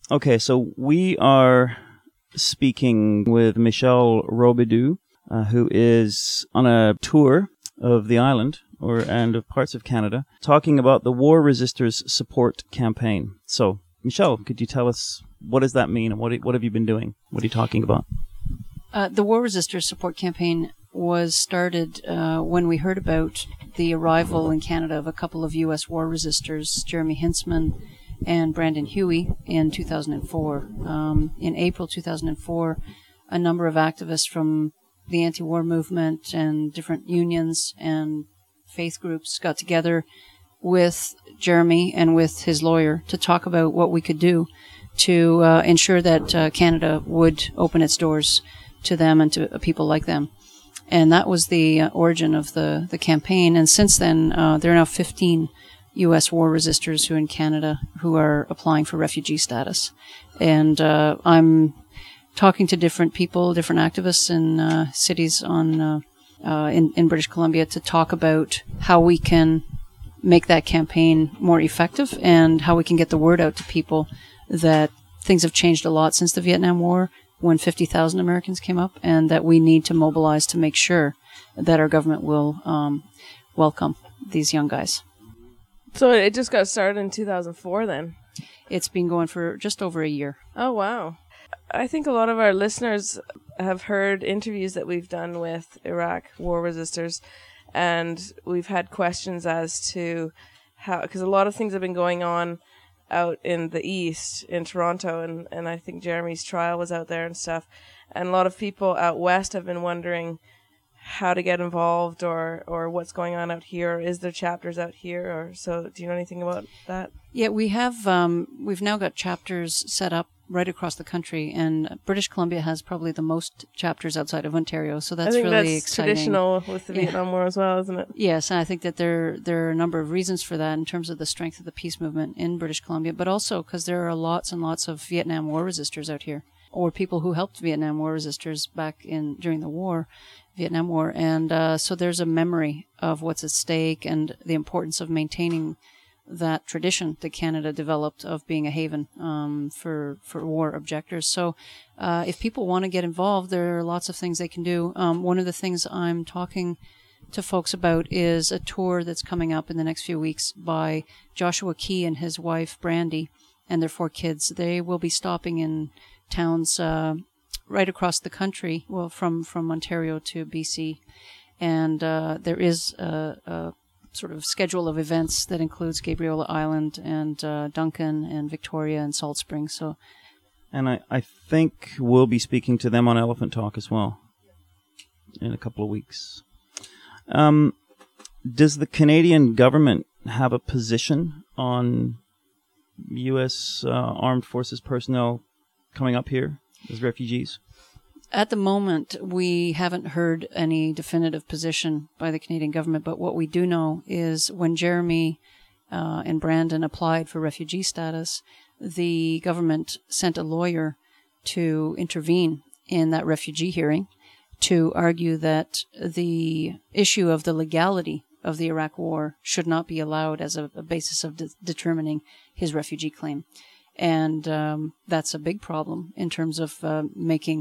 Okay, so we are speaking with Michelle Robidoux, who is on a tour of the island and of parts of Canada, talking about the War Resisters Support Campaign. So, Michelle, could you tell us what does that mean and what have you been doing? What are you talking about? The War Resisters Support Campaign was started when we heard about the arrival in Canada of a couple of U.S. war resistors, Jeremy Hintzman and Brandon Huey, in 2004. In April 2004, a number of activists from the anti-war movement and different unions and faith groups got together with Jeremy and with his lawyer to talk about what we could do to ensure that Canada would open its doors to them and to people like them. And that was the origin of the campaign. And since then, there are now 15 U.S. war resistors who are in Canada who are applying for refugee status. And I'm talking to different people, different activists in cities in British Columbia to talk about how we can make that campaign more effective and how we can get the word out to people that things have changed a lot since the Vietnam War, when 50,000 Americans came up, and that we need to mobilize to make sure that our government will welcome these young guys. So it just got started in 2004 then? It's been going for just over a year. Oh, wow. I think a lot of our listeners have heard interviews that we've done with Iraq war resistors, and we've had questions as to how, because a lot of things have been going on out in the east, in Toronto, and I think Jeremy's trial was out there and stuff, and a lot of people out west have been wondering how to get involved or what's going on out here, or is there chapters out here, or so. Do you know anything about that? Yeah, we have. We've now got chapters set up right across the country, and British Columbia has probably the most chapters outside of Ontario, so that's really exciting. That's traditional with the Vietnam War as well, isn't it? Yes, and I think that there are a number of reasons for that in terms of the strength of the peace movement in British Columbia, but also because there are lots and lots of Vietnam War resistors out here, or people who helped Vietnam War resistors back during the Vietnam War, and so there's a memory of what's at stake and the importance of maintaining that tradition that Canada developed of being a haven for war objectors. So if people want to get involved, there are lots of things they can do. One of the things I'm talking to folks about is a tour that's coming up in the next few weeks by Joshua Key and his wife Brandy and their 4 kids. They will be stopping in towns right across the country, well, from Ontario to BC. And there is a sort of schedule of events that includes Gabriola Island and Duncan and Victoria and Salt Springs. So, and I think we'll be speaking to them on Elephant Talk as well in a couple of weeks. Does the Canadian government have a position on U.S. armed forces personnel coming up here as refugees? At the moment, we haven't heard any definitive position by the Canadian government, but what we do know is when Jeremy and Brandon applied for refugee status, the government sent a lawyer to intervene in that refugee hearing to argue that the issue of the legality of the Iraq War should not be allowed as a basis of determining his refugee claim. And that's a big problem in terms of making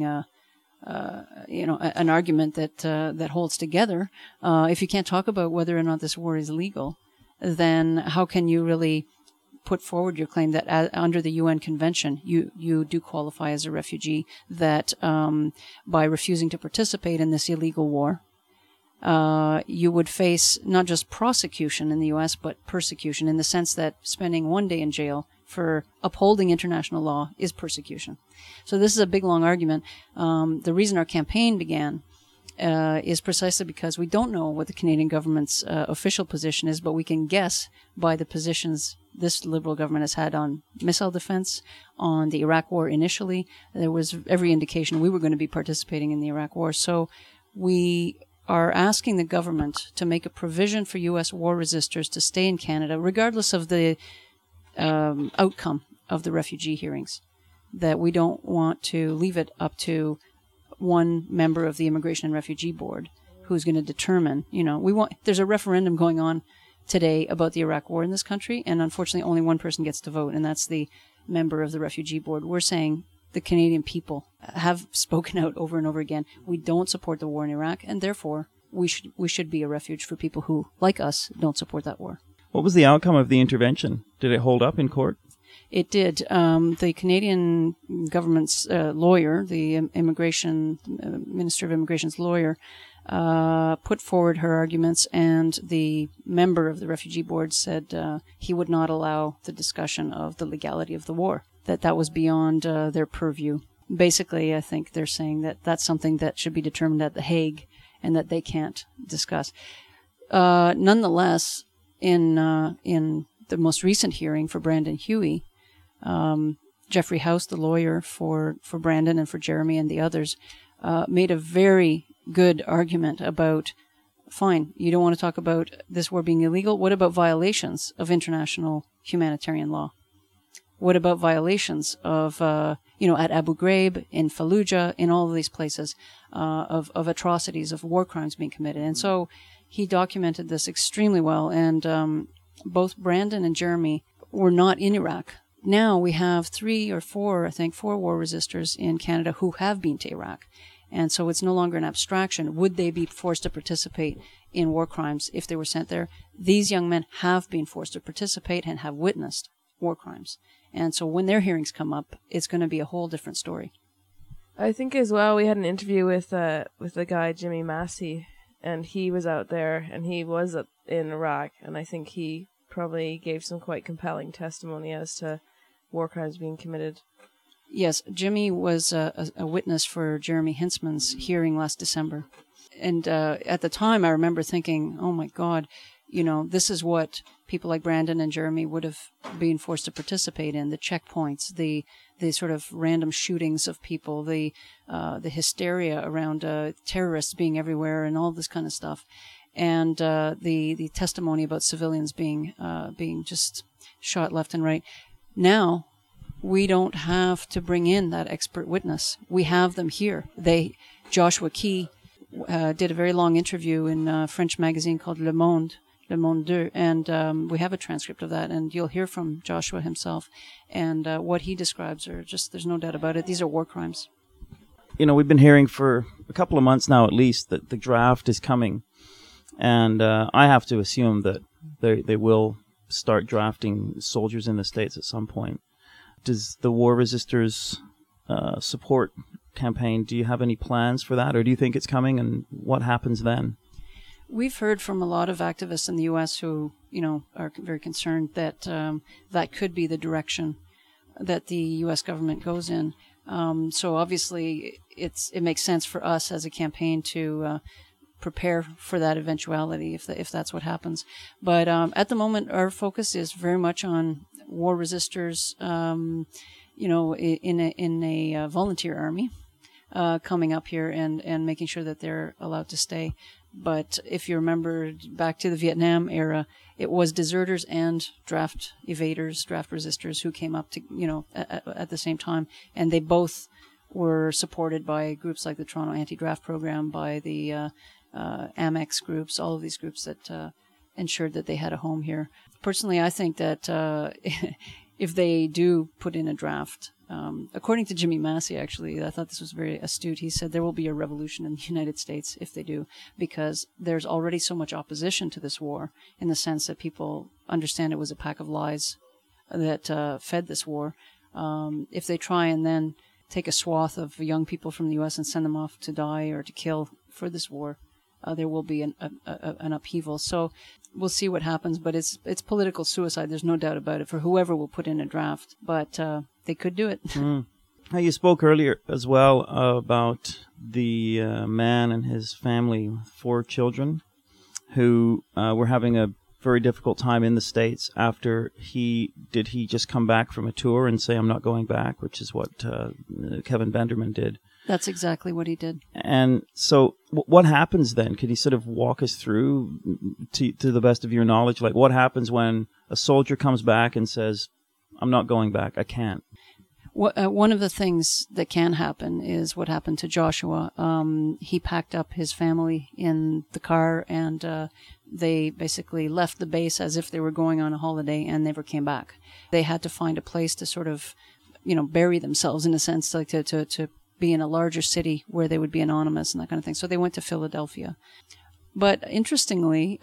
an argument that holds together. If you can't talk about whether or not this war is legal, then how can you really put forward your claim that under the UN Convention you do qualify as a refugee, that by refusing to participate in this illegal war, you would face not just prosecution in the U.S., but persecution, in the sense that spending 1 day in jail for upholding international law is persecution. So this is a big, long argument. The reason our campaign began is precisely because we don't know what the Canadian government's official position is, but we can guess by the positions this Liberal government has had on missile defense, on the Iraq War initially. There was every indication we were going to be participating in the Iraq War. So we are asking the government to make a provision for U.S. war resistors to stay in Canada, regardless of the outcome of the refugee hearings, that we don't want to leave it up to one member of the Immigration and Refugee Board who's going to determine, there's a referendum going on today about the Iraq War in this country, and unfortunately only one person gets to vote, and that's the member of the Refugee Board. We're saying the Canadian people have spoken out over and over again. We don't support the war in Iraq, and therefore we should be a refuge for people who, like us, don't support that war. What was the outcome of the intervention? Did it hold up in court? It did. The Canadian government's lawyer, the Minister of Immigration's lawyer, put forward her arguments, and the member of the Refugee Board said he would not allow the discussion of the legality of the war, that was beyond their purview. Basically, I think they're saying that that's something that should be determined at The Hague and that they can't discuss. Nonetheless, in the most recent hearing for Brandon Huey, Jeffrey House, the lawyer for Brandon and for Jeremy and the others, made a very good argument about, fine, you don't want to talk about this war being illegal. What about violations of international humanitarian law? What about violations of, at Abu Ghraib, in Fallujah, in all of these places, of atrocities, of war crimes being committed? And so he documented this extremely well, and both Brandon and Jeremy were not in Iraq. Now we have 3 or 4 war resistors in Canada who have been to Iraq. And so it's no longer an abstraction. Would they be forced to participate in war crimes if they were sent there? These young men have been forced to participate and have witnessed war crimes. And so when their hearings come up, it's going to be a whole different story. I think as well we had an interview with the guy Jimmy Massey, and he was out there and he was in Iraq, and I think he probably gave some quite compelling testimony as to war crimes being committed. Yes, Jimmy was a witness for Jeremy Hintzman's hearing last December. And at the time, I remember thinking, oh my God, this is what people like Brandon and Jeremy would have been forced to participate in, the checkpoints, the sort of random shootings of people, the hysteria around terrorists being everywhere and all this kind of stuff. And the testimony about civilians being just shot left and right. Now, we don't have to bring in that expert witness. We have them here. Joshua Key did a very long interview in a French magazine called Le Monde 2, and we have a transcript of that, and you'll hear from Joshua himself. And what he describes are just, there's no doubt about it, these are war crimes. We've been hearing for a couple of months now at least that the draft is coming, and I have to assume that they will start drafting soldiers in the States at some point. Does the War Resisters support campaign, do you have any plans for that, or do you think it's coming, and what happens then? We've heard from a lot of activists in the U.S. who, are very concerned that that could be the direction that the U.S. government goes in. So obviously, it makes sense for us as a campaign to prepare for that eventuality if that's what happens. But at the moment, our focus is very much on war resistors, in a volunteer army coming up here and making sure that they're allowed to stay. But if you remember back to the Vietnam era, it was deserters and draft evaders, draft resistors who came up to, at the same time. And they both were supported by groups like the Toronto Anti-Draft Program, by the Amex groups, all of these groups that ensured that they had a home here. Personally, I think that if they do put in a draft, according to Jimmy Massey, actually, I thought this was very astute. He said there will be a revolution in the United States if they do, because there's already so much opposition to this war, in the sense that people understand it was a pack of lies that fed this war. If they try and then take a swath of young people from the U.S. and send them off to die or to kill for this war, there will be an upheaval. So we'll see what happens, but it's political suicide. There's no doubt about it for whoever will put in a draft, but they could do it. Now, you spoke earlier as well about the man and his family with 4 children who were having a very difficult time in the States after he just come back from a tour and say, I'm not going back, which is what Kevin Benderman did. That's exactly what he did. And so what happens then? Could you sort of walk us through, to the best of your knowledge, like what happens when a soldier comes back and says, I'm not going back, I can't? One of the things that can happen is what happened to Joshua. He packed up his family in the car, and they basically left the base as if they were going on a holiday and never came back. They had to find a place to sort of, bury themselves in a sense, like to be in a larger city where they would be anonymous and that kind of thing. So they went to Philadelphia. But interestingly,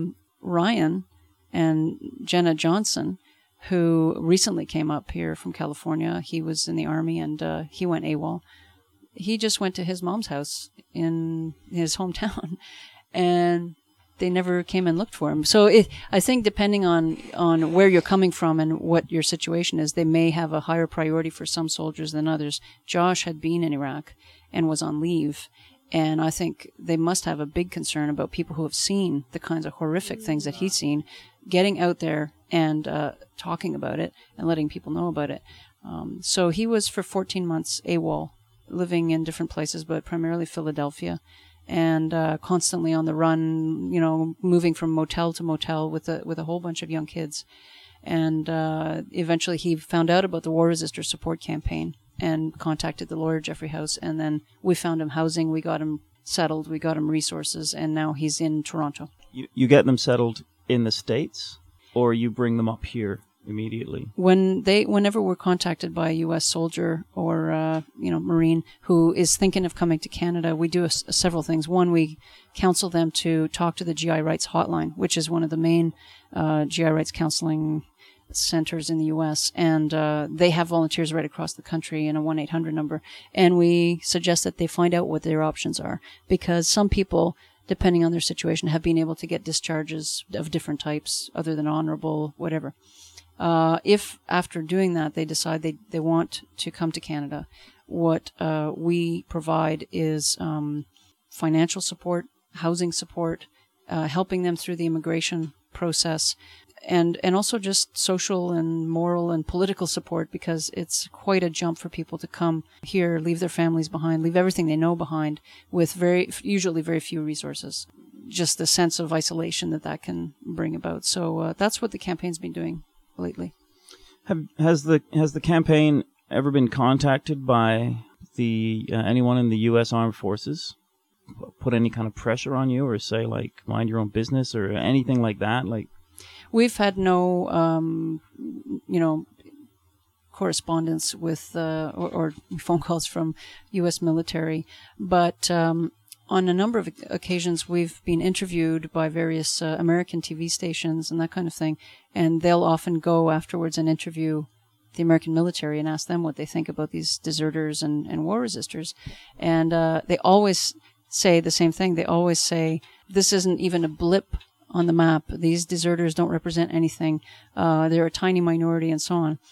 Ryan and Jenna Johnson, who recently came up here from California, he was in the Army and he went AWOL. He just went to his mom's house in his hometown, and they never came and looked for him. So I think depending on where you're coming from and what your situation is, they may have a higher priority for some soldiers than others. Josh had been in Iraq and was on leave, and I think they must have a big concern about people who have seen the kinds of horrific things that he's seen, getting out there and talking about it and letting people know about it. So he was for 14 months AWOL, living in different places, but primarily Philadelphia, and constantly on the run, moving from motel to motel with a whole bunch of young kids. And eventually he found out about the War Resisters Support Campaign and contacted the lawyer, Jeffrey House, and then we found him housing, we got him settled, we got him resources, and now he's in Toronto. You get them settled in the States, or you bring them up here immediately? Whenever we're contacted by a U.S. soldier or Marine who is thinking of coming to Canada, we do several things. One, we counsel them to talk to the GI Rights Hotline, which is one of the main GI Rights counseling centers in the U.S., and they have volunteers right across the country in a 1-800 number, and we suggest that they find out what their options are, because some people, depending on their situation, have been able to get discharges of different types other than honorable, whatever. If after doing that they decide they want to come to Canada, what we provide is financial support, housing support, helping them through the immigration process, and also just social and moral and political support, because it's quite a jump for people to come here, leave their families behind, leave everything they know behind, with usually very few resources. Just the sense of isolation that can bring about. So that's what the campaign's been doing lately. Has the campaign ever been contacted by anyone in the U.S. Armed Forces? Put any kind of pressure on you, or say like mind your own business, or anything like that? Like, we've had no, correspondence with or phone calls from U.S. military, but on a number of occasions, we've been interviewed by various American TV stations and that kind of thing, and they'll often go afterwards and interview the American military and ask them what they think about these deserters and war resistors. And they always say the same thing. They always say, this isn't even a blip on the map. These deserters don't represent anything. They're a tiny minority and so on.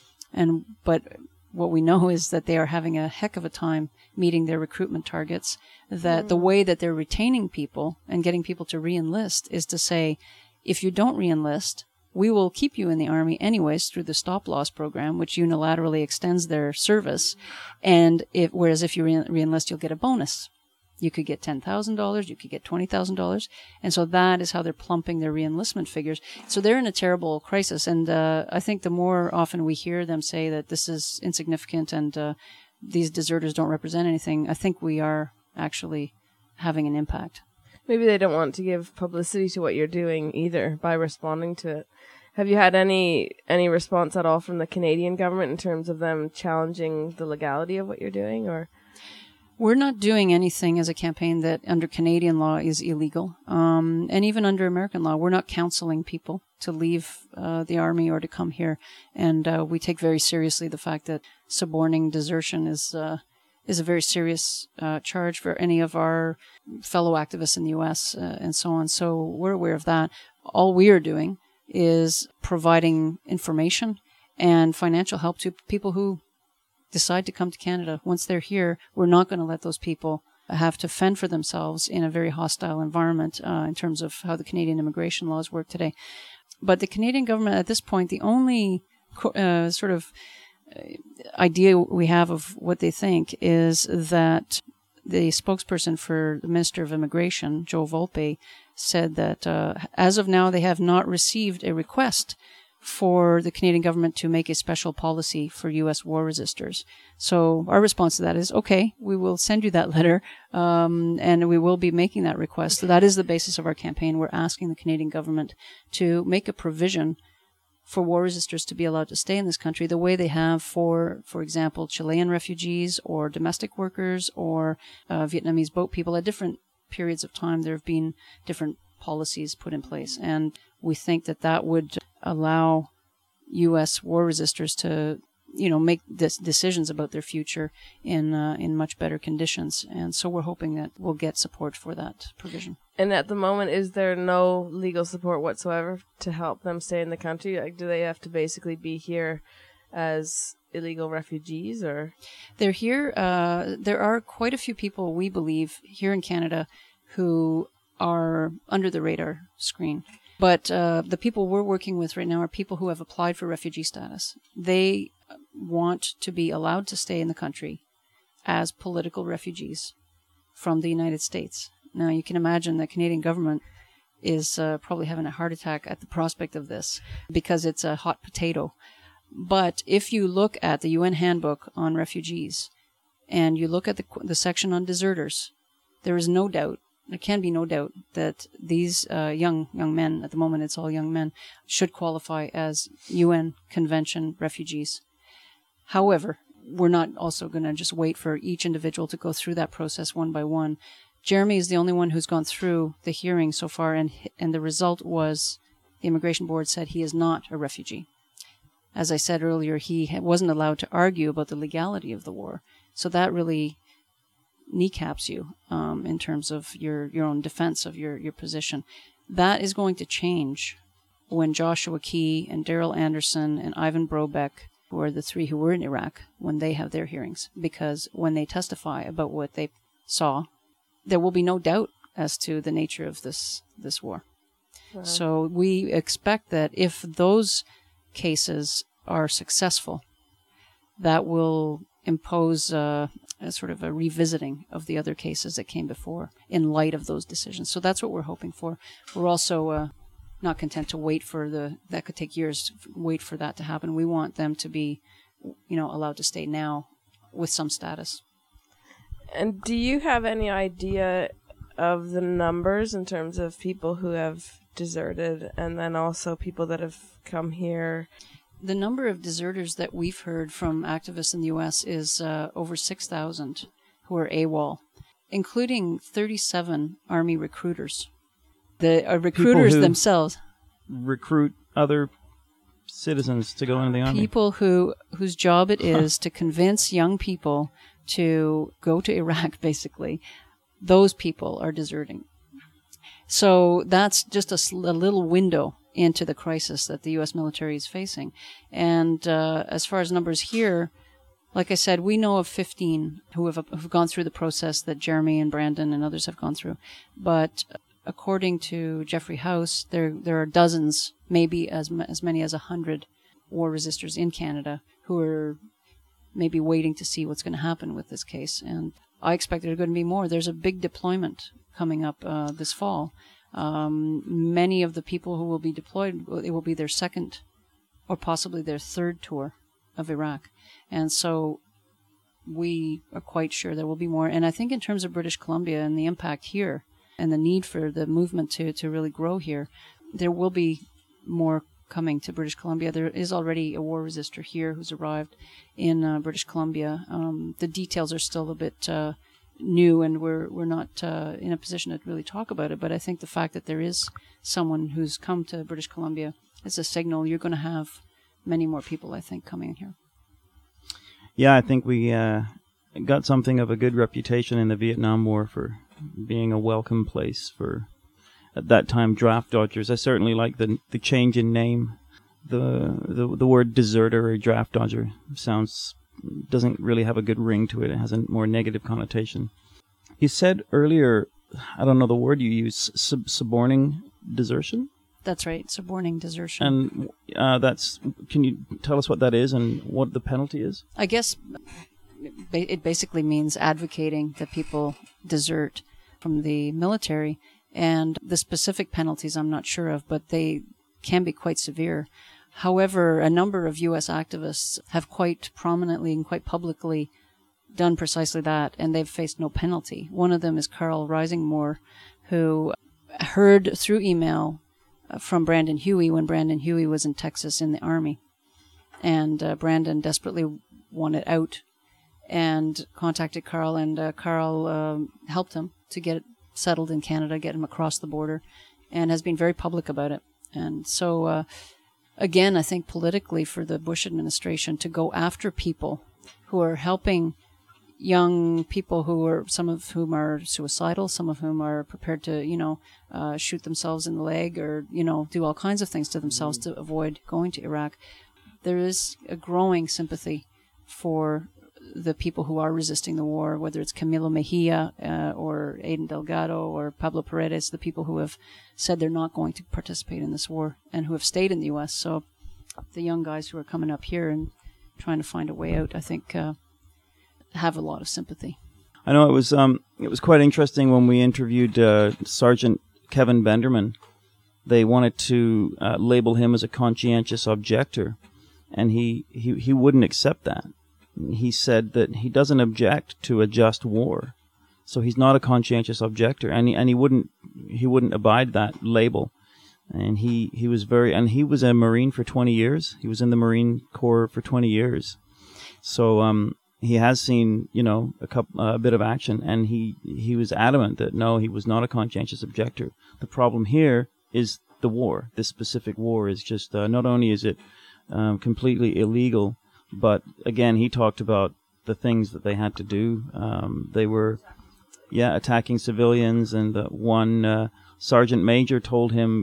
But what we know is that they are having a heck of a time meeting their recruitment targets, that the way that they're retaining people and getting people to re-enlist is to say, if you don't re-enlist, we will keep you in the Army anyways through the stop-loss program, which unilaterally extends their service. And whereas if you re-enlist, you'll get a bonus. You could get $10,000, you could get $20,000. And so that is how they're plumping their re-enlistment figures. So they're in a terrible crisis. And I think the more often we hear them say that this is insignificant and these deserters don't represent anything, I think we are actually having an impact. Maybe they don't want to give publicity to what you're doing either by responding to it. Have you had any response at all from the Canadian government in terms of them challenging the legality of what you're doing, or? We're not doing anything as a campaign that under Canadian law is illegal. And even under American law, we're not counseling people to leave the Army or to come here. And we take very seriously the fact that suborning desertion is a very serious charge for any of our fellow activists in the U.S. And so on. So we're aware of that. All we are doing is providing information and financial help to people who decide to come to Canada. Once they're here, we're not going to let those people have to fend for themselves in a very hostile environment in terms of how the Canadian immigration laws work today. But the Canadian government at this point, the only sort of idea we have of what they think is that the spokesperson for the Minister of Immigration, Joe Volpe, said that as of now they have not received a request for the Canadian government to make a special policy for U.S. war resistors. So our response to that is, okay, we will send you that letter, and we will be making that request. So that is the basis of our campaign. We're asking the Canadian government to make a provision for war resistors to be allowed to stay in this country the way they have for example, Chilean refugees or domestic workers or Vietnamese boat people. At different periods of time, there have been different policies put in place. And we think that would allow U.S. war resistors to, make decisions about their future in much better conditions. And so we're hoping that we'll get support for that provision. And at the moment, is there no legal support whatsoever to help them stay in the country? Like, do they have to basically be here as illegal refugees, or? They're here. There are quite a few people, we believe, here in Canada who are under the radar screen. But the people we're working with right now are people who have applied for refugee status. They want to be allowed to stay in the country as political refugees from the United States. Now, you can imagine the Canadian government is probably having a heart attack at the prospect of this because it's a hot potato. But if you look at the UN handbook on refugees and you look at the section on deserters, there can be no doubt that these young men, at the moment it's all young men, should qualify as UN Convention refugees. However, we're not also going to just wait for each individual to go through that process one by one. Jeremy is the only one who's gone through the hearing so far, and the result was the Immigration Board said he is not a refugee. As I said earlier, he wasn't allowed to argue about the legality of the war. So that really kneecaps you in terms of your own defense of your position. That is going to change when Joshua Key and Daryl Anderson and Ivan Brobeck, who are the three who were in Iraq, when they have their hearings. Because when they testify about what they saw, there will be no doubt as to the nature of this war. Wow. So we expect that if those cases are successful, that will impose a sort of a revisiting of the other cases that came before in light of those decisions. So that's what we're hoping for. We're also not content to wait that could take years, wait for that to happen. We want them to be, allowed to stay now with some status. And do you have any idea of the numbers in terms of people who have deserted and then also people that have come here? The number of deserters that we've heard from activists in the U.S. is over 6,000 who are AWOL, including 37 Army recruiters. The recruiters themselves recruit other citizens to go into the Army. People whose job it is to convince young people to go to Iraq, basically. Those people are deserting. So that's just a little window into the crisis that the U.S. military is facing. And as far as numbers here, like I said, we know of 15 who've gone through the process that Jeremy and Brandon and others have gone through. But according to Jeffrey House, there are dozens, maybe as many as 100 war resistors in Canada who are maybe waiting to see what's going to happen with this case. And I expect there are going to be more. There's a big deployment coming up this fall. Many of the people who will be deployed, it will be their second or possibly their third tour of Iraq. And so we are quite sure there will be more. And I think in terms of British Columbia and the impact here and the need for the movement to really grow here, there will be more coming to British Columbia. There is already a war resistor here who's arrived in British Columbia. The details are still a bit new, and we're not in a position to really talk about it. But I think the fact that there is someone who's come to British Columbia is a signal. You're going to have many more people, I think, coming here. Yeah, I think we got something of a good reputation in the Vietnam War for being a welcome place for, at that time, draft dodgers. I certainly like the change in name. The word deserter or draft dodger doesn't really have a good ring to it. It has a more negative connotation. You said earlier, I don't know the word you use, suborning desertion? That's right, suborning desertion. And can you tell us what that is and what the penalty is? I guess it basically means advocating that people desert from the military. And the specific penalties I'm not sure of, but they can be quite severe. However, a number of U.S. activists have quite prominently and quite publicly done precisely that, and they've faced no penalty. One of them is Carl Risingmore, who heard through email from Brandon Huey when Brandon Huey was in Texas in the Army. And Brandon desperately wanted out and contacted Carl, and Carl helped him to get it settled in Canada, get him across the border, and has been very public about it. And so, again, I think politically for the Bush administration to go after people who are helping young people some of whom are suicidal, some of whom are prepared to, shoot themselves in the leg or, do all kinds of things to themselves to avoid going to Iraq. There is a growing sympathy for the people who are resisting the war, whether it's Camilo Mejia or Aiden Delgado or Pablo Paredes, the people who have said they're not going to participate in this war and who have stayed in the U.S. So the young guys who are coming up here and trying to find a way out, I think, have a lot of sympathy. I know it was quite interesting when we interviewed Sergeant Kevin Benderman. They wanted to label him as a conscientious objector, and he wouldn't accept that. He said that he doesn't object to a just war, so he's not a conscientious objector, and he wouldn't abide that label. And he was he was a Marine for 20 years. He was in the Marine Corps for 20 years, so he has seen a bit of action, and he was adamant that no, he was not a conscientious objector. The problem here is the war. This specific war is just not only is it completely illegal, but again, he talked about the things that they had to do. They were, attacking civilians, and one sergeant major told him,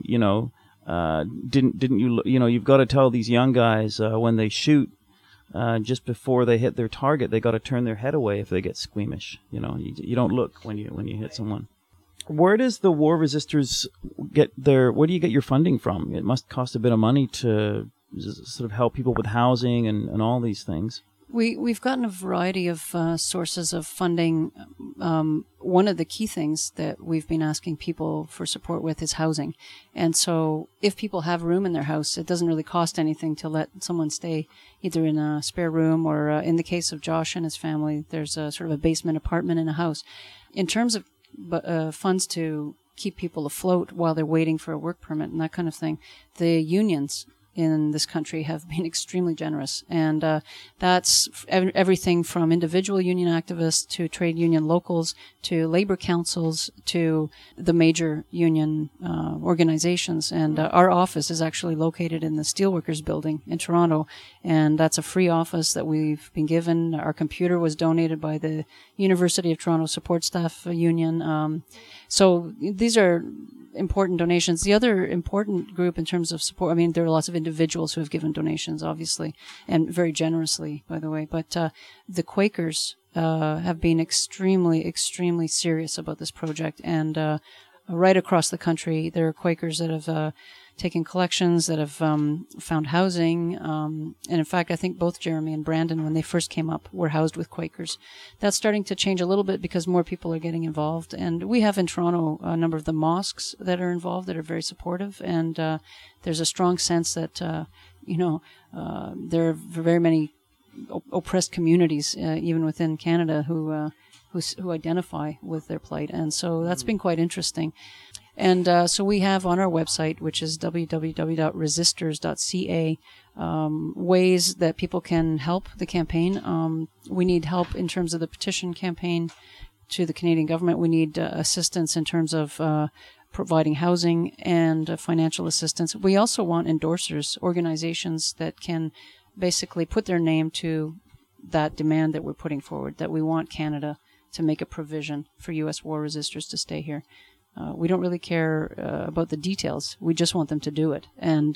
didn't you, you've got to tell these young guys when they shoot, just before they hit their target, they got to turn their head away if they get squeamish. You don't look when you hit someone. Where does the war resistors where do you get your funding from? It must cost a bit of money to sort of help people with housing and all these things. We've gotten a variety of sources of funding. One of the key things that we've been asking people for support with is housing. And so if people have room in their house, it doesn't really cost anything to let someone stay either in a spare room or in the case of Josh and his family, there's a sort of a basement apartment in a house. In terms of funds to keep people afloat while they're waiting for a work permit and that kind of thing, the unions in this country have been extremely generous. And that's everything from individual union activists to trade union locals to labor councils to the major union organizations. And our office is actually located in the Steelworkers Building in Toronto. And that's a free office that we've been given. Our computer was donated by the University of Toronto Support Staff Union. So these are important donations. The other important group in terms of support, there are lots of individuals who have given donations, obviously, and very generously, by the way, but the Quakers have been extremely, extremely serious about this project, and right across the country, there are Quakers that have taken collections, that have found housing, and in fact, I think both Jeremy and Brandon, when they first came up, were housed with Quakers. That's starting to change a little bit because more people are getting involved, and we have in Toronto a number of the mosques that are involved that are very supportive, and there's a strong sense that, there are very many oppressed communities, even within Canada, who identify with their plight, and so that's been quite interesting. And so we have on our website, which is www.resistors.ca, ways that people can help the campaign. We need help in terms of the petition campaign to the Canadian government. We need assistance in terms of providing housing and financial assistance. We also want endorsers, organizations that can basically put their name to that demand that we're putting forward, that we want Canada to make a provision for U.S. war resistors to stay here. We don't really care about the details. We just want them to do it. And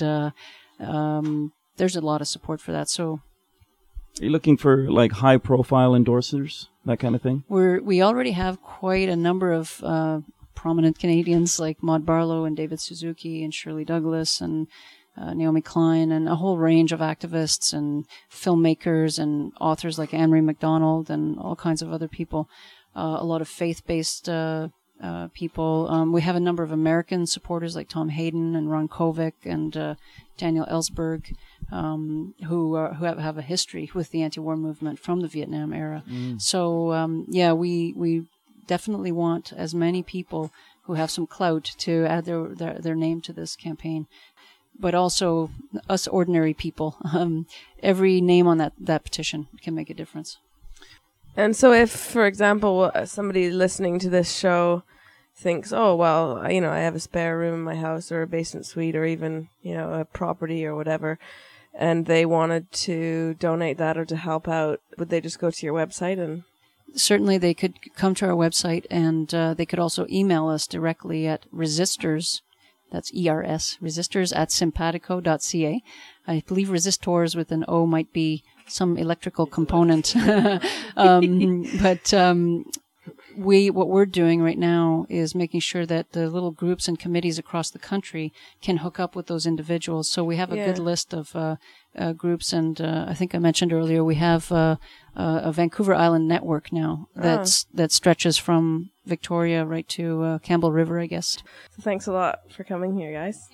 there's a lot of support for that. So, are you looking for like high-profile endorsers, that kind of thing? We already have quite a number of prominent Canadians like Maud Barlow and David Suzuki and Shirley Douglas and Naomi Klein and a whole range of activists and filmmakers and authors like Anne Marie MacDonald and all kinds of other people. A lot of faith-based people. We have a number of American supporters like Tom Hayden and Ron Kovic and Daniel Ellsberg, who have a history with the anti-war movement from the Vietnam era. So we definitely want as many people who have some clout to add their name to this campaign, but also us ordinary people. Every name on that petition can make a difference. And so if, for example, somebody listening to this show thinks, oh, well, I have a spare room in my house or a basement suite or even, a property or whatever, and they wanted to donate that or to help out, would they just go to your website? And certainly they could come to our website, and they could also email us directly at resistors, that's ERS, resistors@simpatico.ca. I believe resistors with an O might be some electrical component. But what we're doing right now is making sure that the little groups and committees across the country can hook up with those individuals. So we have a good list of groups, and I think I mentioned earlier we have a Vancouver Island network now that stretches from Victoria right to Campbell River, I guess. So thanks a lot for coming here, guys.